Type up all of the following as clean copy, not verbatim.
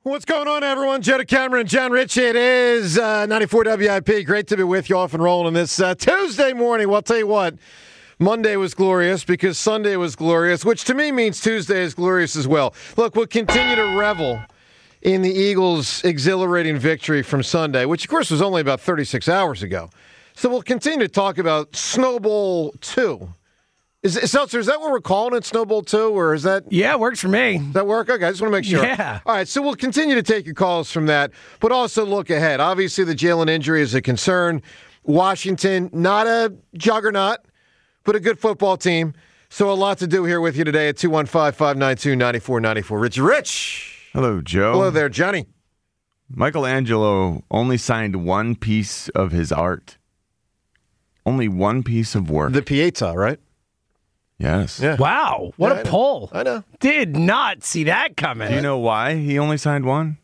What's going on, everyone? Joe DeCamera and John Ritchie. It is 94 WIP. Great to be with you off and rolling on this Tuesday morning. Well, I'll tell you what, Monday was glorious because Sunday was glorious, which to me means Tuesday is glorious as well. Look, we'll continue to revel in the Eagles' exhilarating victory from Sunday, which, of course, was only about 36 hours ago. So we'll continue to talk about Snowball 2. Seltzer, is that what we're calling it, Snowball 2, or is that... Yeah, it works for me. Does that work? Okay, I just want to make sure. Yeah. All right, so we'll continue to take your calls from that, but also look ahead. Obviously, the Jalen injury is a concern. Washington, not a juggernaut, but a good football team. So a lot to do here with you today at 215-592-9494. Rich. Hello, Joe. Hello there, Johnny. Michelangelo only signed one piece of his art. Only one piece of work. The Pietà, right? Yes. Yeah. Wow, what Yeah, a pull. I know. Did not see that coming. Do you know why he only signed one?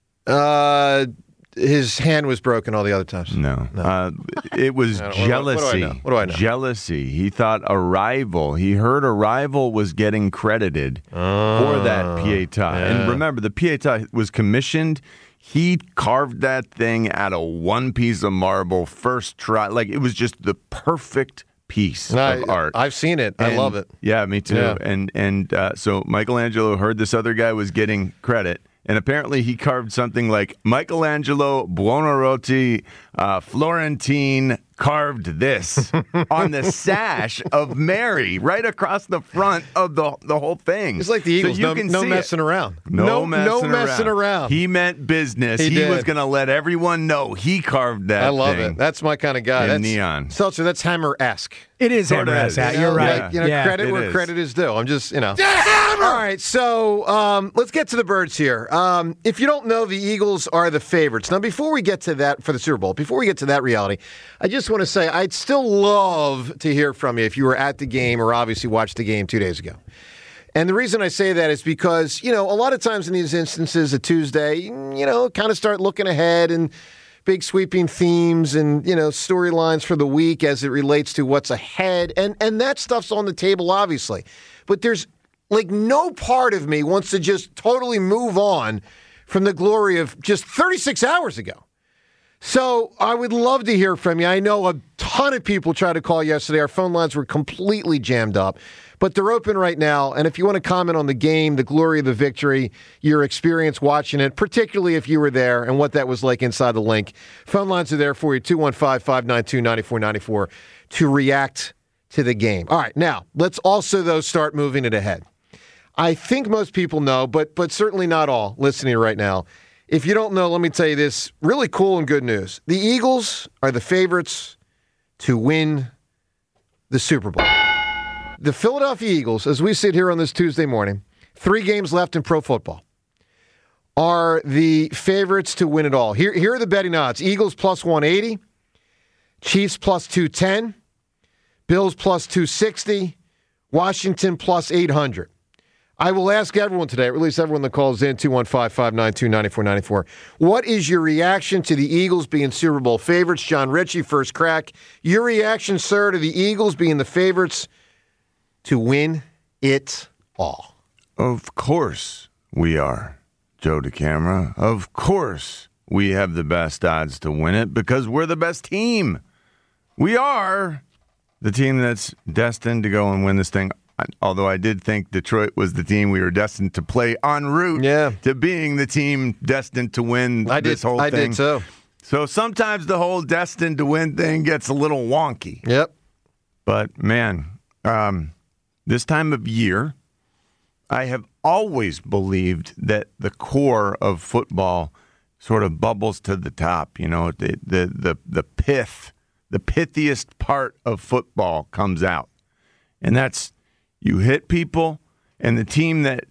His hand was broken all the other times. No. It was jealousy. What do I know? Jealousy. He thought he heard a rival was getting credited for that Pietà. Yeah. And remember, the Pietà was commissioned. He carved that thing out of one piece of marble, first try. Like, it was just the perfect piece of art. I've seen it. I love it. Yeah, me too. Yeah. And so Michelangelo heard this other guy was getting credit, and apparently he carved something like Michelangelo Buonarroti Florentine carved this on the sash of Mary right across the front of the whole thing. It's like the Eagles. So No messing around. No messing around. He meant business. He did. was going to let everyone know he carved that I love thing. it. That's my kind of guy. In That's neon. Seltzer, that's Hammer-esque. It is Sorta Hammer is. You're right. Like, credit it where is. credit is due. I'm just, All right, so let's get to the birds here. If you don't know, the Eagles are the favorites. Now, before we get to that for the Super Bowl, before we get to that reality, I just want to say I'd still love to hear from you if you were at the game or obviously watched the game 2 days ago. And the reason I say that is because, a lot of times in these instances, a Tuesday, kind of start looking ahead and big sweeping themes and, storylines for the week as it relates to what's ahead. And that stuff's on the table, obviously. But there's, no part of me wants to just totally move on from the glory of just 36 hours ago. So I would love to hear from you. I know a ton of people tried to call yesterday. Our phone lines were completely jammed up, but they're open right now. And if you want to comment on the game, the glory of the victory, your experience watching it, particularly if you were there and what that was like inside the link, phone lines are there for you, 215-592-9494, to react to the game. All right, now, let's also, though, start moving it ahead. I think most people know, but certainly not all listening right now. If you don't know, let me tell you this really cool and good news. The Eagles are the favorites to win the Super Bowl. The Philadelphia Eagles, as we sit here on this Tuesday morning, 3 games left in pro football, are the favorites to win it all. Here are the betting odds. Eagles plus 180, Chiefs plus 210, Bills plus 260, Washington plus 800. I will ask everyone today, or at least everyone that calls in, 215-592-9494, what is your reaction to the Eagles being Super Bowl favorites? John Ritchie, first crack. Your reaction, sir, to the Eagles being the favorites to win it all? Of course we are, Joe DeCamera. Of course we have the best odds to win it because we're the best team. We are the team that's destined to go and win this thing. Although I did think Detroit was the team we were destined to play en route to being the team destined to win this whole thing. I did too. So sometimes the whole destined to win thing gets a little wonky. Yep. But, man, this time of year, I have always believed that the core of football sort of bubbles to the top. The pith, the pithiest part of football comes out. And that's you hit people, and the team that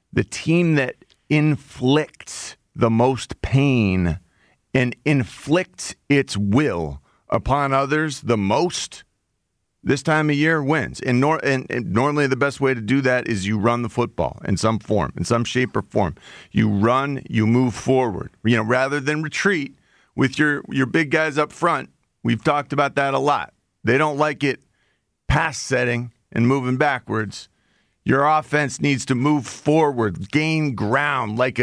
inflicts the most pain and inflicts its will upon others the most this time of year wins. And normally the best way to do that is you run the football in some form, in some shape or form. You run, you move forward, rather than retreat with your big guys up front. We've talked about that a lot. They don't like it pass setting and moving backwards. Your offense needs to move forward, gain ground like an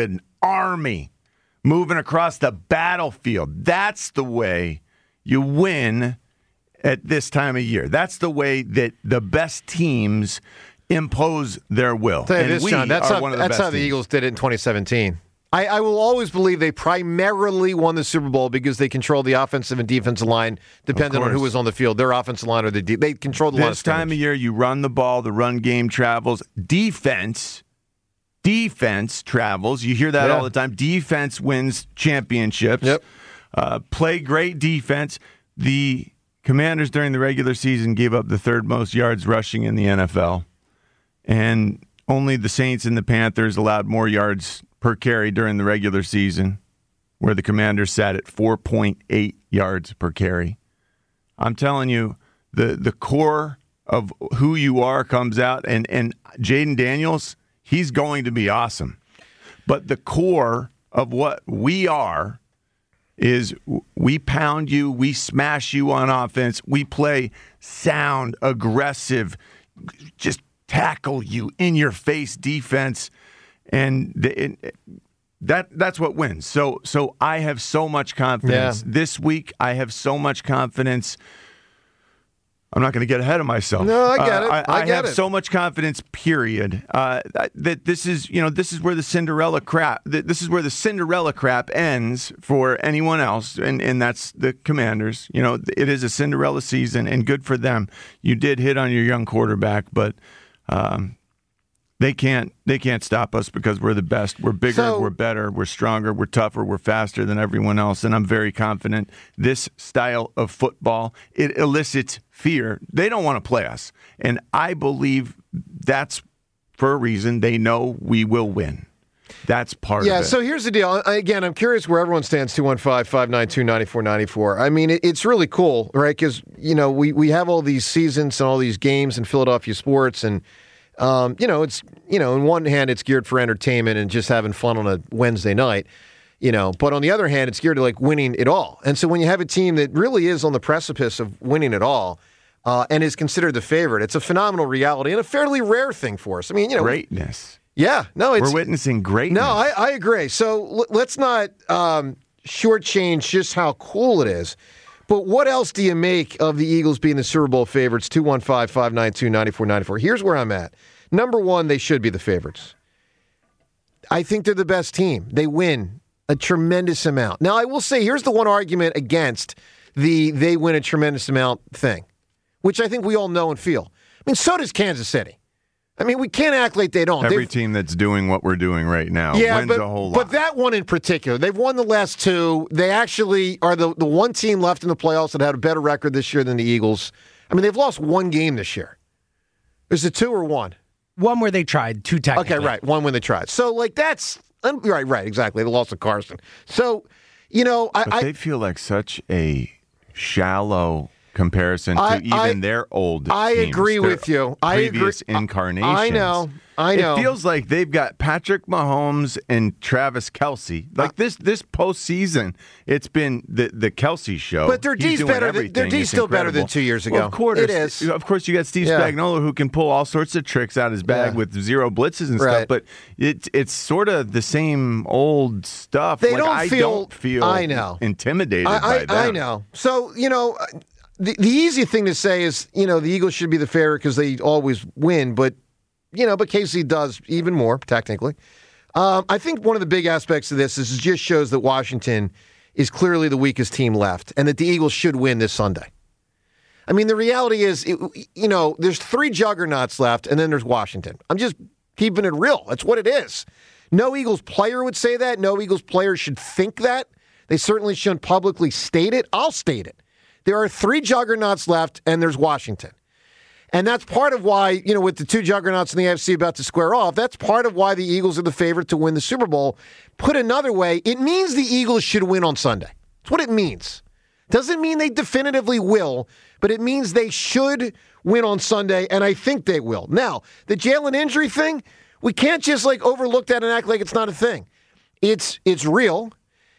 army moving across the battlefield. That's the way you win at this time of year. That's the way that the best teams impose their will. Tell you this, John, that's how the teams. Eagles did it in 2017. I will always believe they primarily won the Super Bowl because they controlled the offensive and defensive line, depending on who was on the field, their offensive line or they controlled the line. This time of year, you run the ball, the run game travels. Defense travels. You hear that all the time. Defense wins championships. Yep. Play great defense. The Commanders during the regular season gave up the third most yards rushing in the NFL, and only the Saints and the Panthers allowed more yards per carry during the regular season, where the Commanders sat at 4.8 yards per carry. I'm telling you, the core of who you are comes out, and Jaden Daniels, he's going to be awesome. But the core of what we are is we pound you, we smash you on offense, we play sound, aggressive, just tackle you in your face defense. And that's what wins. So I have so much confidence. This week, I have so much confidence. I'm not going to get ahead of myself. No, I get it. I have so much confidence, period, that this is where the Cinderella crap ends for anyone else, and that's the Commanders. It is a Cinderella season, and good for them. You did hit on your young quarterback, but They can't stop us because we're the best. We're bigger, we're better, we're stronger, we're tougher, we're faster than everyone else, and I'm very confident this style of football, it elicits fear. They don't want to play us, and I believe that's for a reason. They know we will win. That's part of it. Yeah, so here's the deal. Again, I'm curious where everyone stands, 215-592-9494. I mean, it's really cool, right? Because, we have all these seasons and all these games in Philadelphia sports, and it's, in one hand, it's geared for entertainment and just having fun on a Wednesday night, but on the other hand, it's geared to winning it all. And so when you have a team that really is on the precipice of winning it all, and is considered the favorite, it's a phenomenal reality and a fairly rare thing for us. I mean, greatness. Yeah, no, we're witnessing greatness. No, I agree. So let's not shortchange just how cool it is. But what else do you make of the Eagles being the Super Bowl favorites? 215-592-9494. Here's where I'm at. Number one, they should be the favorites. I think they're the best team. They win a tremendous amount. Now, I will say, here's the one argument against the they win a tremendous amount thing, which I think we all know and feel. I mean, so does Kansas City. I mean, we can't act like they don't. Every team that's doing what we're doing right now wins a whole lot. But that one in particular, they've won the last two. They actually are the one team left in the playoffs that had a better record this year than the Eagles. I mean, they've lost one game this year. Is it two or one? One where they tried, two technically. Okay, right. One when they tried. So, that's... Right, exactly. They lost to Carson. So, But they feel like such a shallow comparison to even their old teams. I agree with you. Previous incarnations. I know. It feels like they've got Patrick Mahomes and Travis Kelce. This postseason, it's been the Kelce show. But their D's better. Their D's still better than 2 years ago. Well, of course, it is. Of course, you got Steve Spagnuolo who can pull all sorts of tricks out of his bag with zero blitzes and stuff. But it's sort of the same old stuff. I don't feel intimidated by them. I know. So the easy thing to say is the Eagles should be the favorite because they always win, but KC does even more, technically. I think one of the big aspects of this is it just shows that Washington is clearly the weakest team left and that the Eagles should win this Sunday. I mean, the reality is, there's three juggernauts left, and then there's Washington. I'm just keeping it real. That's what it is. No Eagles player would say that. No Eagles player should think that. They certainly shouldn't publicly state it. I'll state it. There are three juggernauts left, and there's Washington. And that's part of why, with the two juggernauts in the AFC about to square off, that's part of why the Eagles are the favorite to win the Super Bowl. Put another way, it means the Eagles should win on Sunday. That's what it means. Doesn't mean they definitively will, but it means they should win on Sunday, and I think they will. Now, the Jalen injury thing, we can't just overlook that and act like it's not a thing. It's real.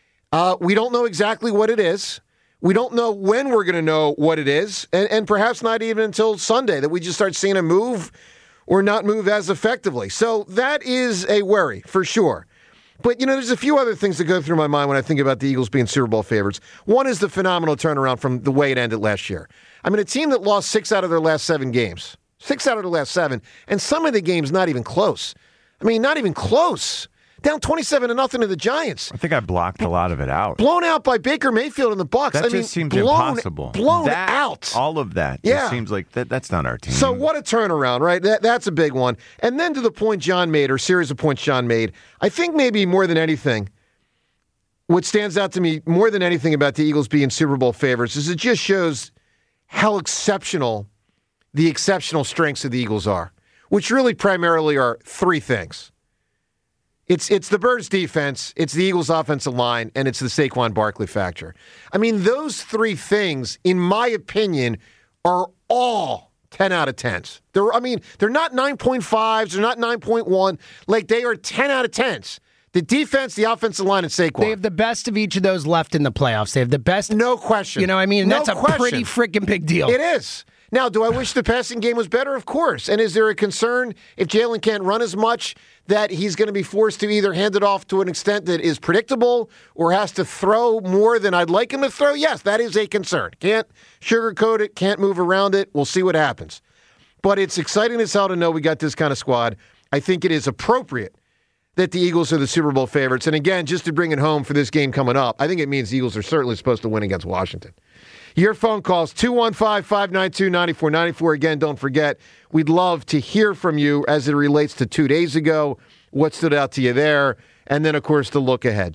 We don't know exactly what it is. We don't know when we're going to know what it is, and perhaps not even until Sunday that we just start seeing a move or not move as effectively. So that is a worry, for sure. But, there's a few other things that go through my mind when I think about the Eagles being Super Bowl favorites. One is the phenomenal turnaround from the way it ended last year. I mean, a team that lost 6 out of their last 7 games. 6 out of their last 7. And some of the games not even close. I mean, not even close. Down 27-0 to the Giants. I think I blocked a lot of it out. Blown out by Baker Mayfield and the Bucs. That just seems impossible. Blown out. All of that just seems like that's not our team. So what a turnaround, right? That's a big one. And then to the point John made, or series of points John made, I think maybe more than anything, what stands out to me more than anything about the Eagles being Super Bowl favorites is it just shows how exceptional the exceptional strengths of the Eagles are, which really primarily are 3 things. It's the Birds defense, it's the Eagles offensive line, and it's the Saquon Barkley factor. I mean, those 3 things, in my opinion, are all 10 out of 10s. They're not 9.5s, they're not 9.1. Like, they are 10 out of 10s. The defense, the offensive line, and Saquon. They have the best of each of those left in the playoffs. They have the best. No question. You know what I mean? No That's question. a pretty freaking big deal. It is. Now, do I wish the passing game was better? Of course. And is there a concern if Jalen can't run as much that he's going to be forced to either hand it off to an extent that is predictable or has to throw more than I'd like him to throw? Yes, that is a concern. Can't sugarcoat it, can't move around it. We'll see what happens. But it's exciting as hell to know we got this kind of squad. I think it is appropriate that the Eagles are the Super Bowl favorites. And again, just to bring it home for this game coming up, I think it means the Eagles are certainly supposed to win against Washington. Your phone calls, 215-592-9494. Again, don't forget, we'd love to hear from you as it relates to 2 days ago, what stood out to you there, and then, of course, the look ahead.